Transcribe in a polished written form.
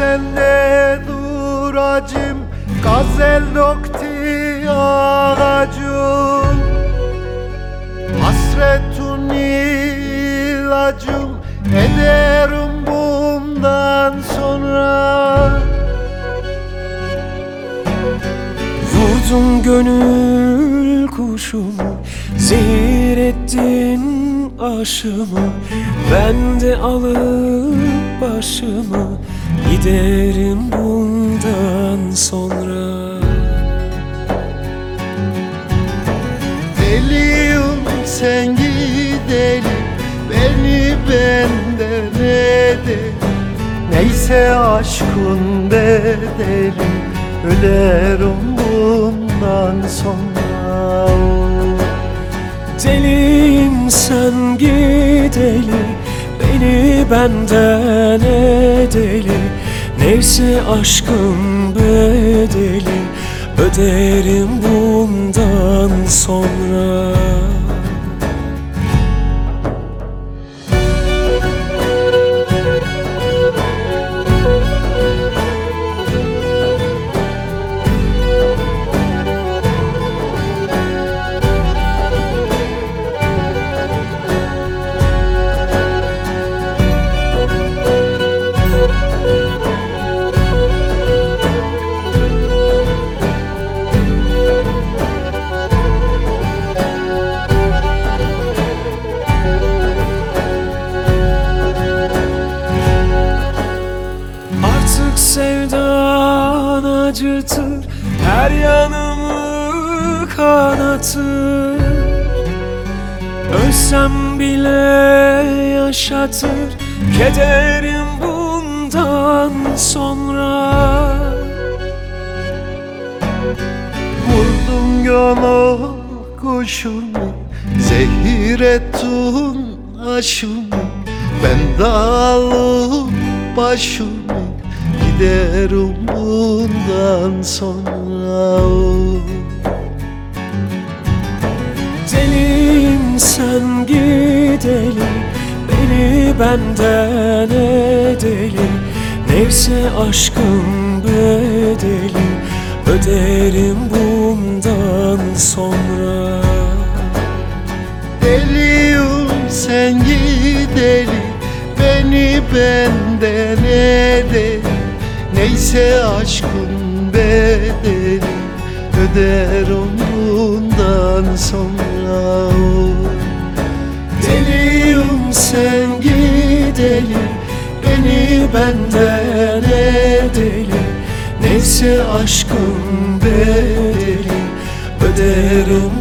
bende duracım, gazel nokti ağacım, hasretun ilacım ederim bundan sonra. Vurdun gönül kuşumu, zehir ettin aşımı. Ben de alıp başımı giderim bundan sonra. Deliyim sen gidelim, beni benden edin. Neyse aşkın bedeli, ölerim bundan sonra. Deliyim sen gideli, beni benden edeli. Neyse aşkın bedeli, öderim bundan sonra. Sevdan acıtır, her yanımı kanatır. Ölsem bile yaşatır, kederim bundan sonra. Vurdun gönül kuşumu, zehir ettin aşımı. Ben dağılıp başımı giderim bundan sonra. Deliyim sen gideli, beni benden edeli. Neyse aşkın bedeli, öderim bundan sonra. Deliyim sen gideli, beni benden edeli. Neyse aşkın bedeli, öderim bundan sonra. Deliyim sen gideli, beni benden edeli. Neyse aşkın bedeli, öderim